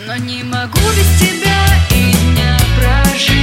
Но не могу без тебя и дня прожить.